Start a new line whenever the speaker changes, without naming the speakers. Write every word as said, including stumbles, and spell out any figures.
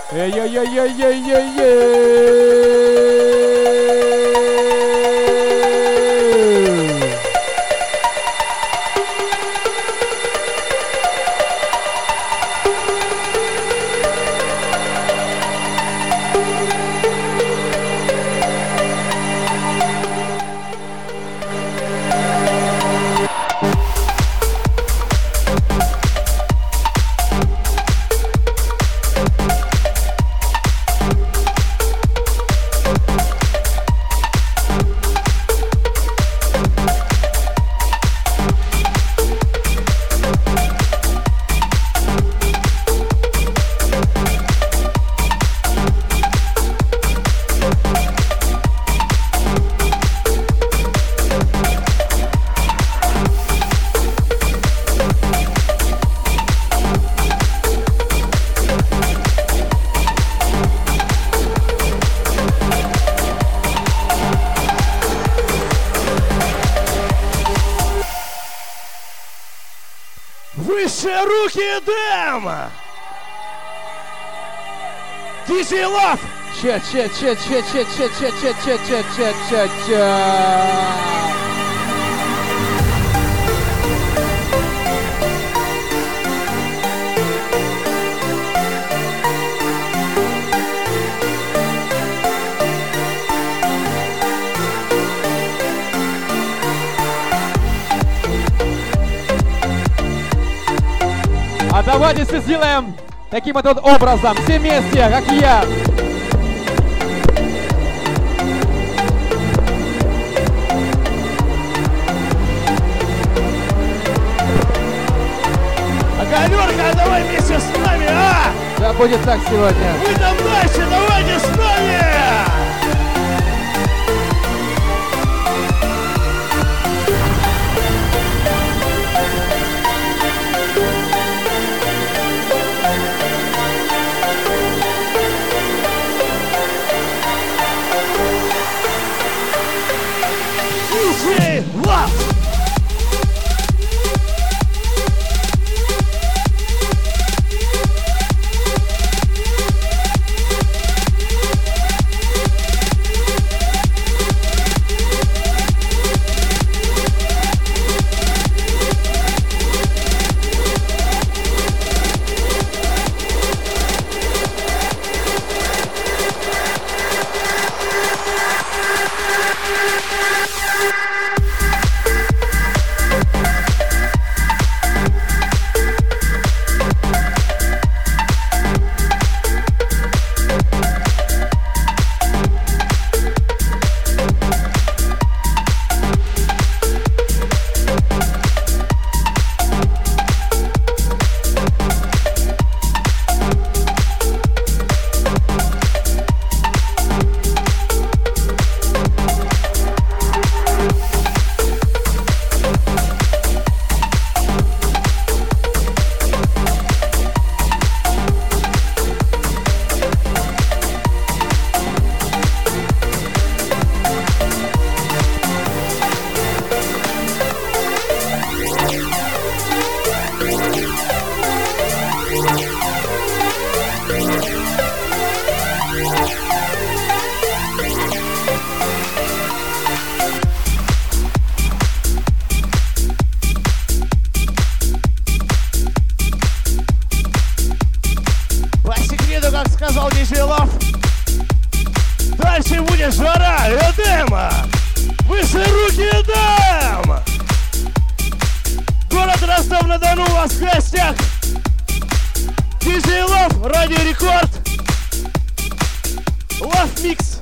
Выше руки Эдема! ди джей Love!
Че, че, че, че, че, че, че, че, че, че, че, че, че. А давайте все сделаем таким вот образом, все вместе, как я.
Галерка, давай вместе с нами, а!
Да будет так сегодня.
Вы там дальше, давайте с нами! ди джей Love! ди джей Love. Дальше будет жара Эдема. Выше руки Эдем. Город Ростов-на-Дону у вас в гостях. ди джей Love, Радио Рекорд. Love Mix.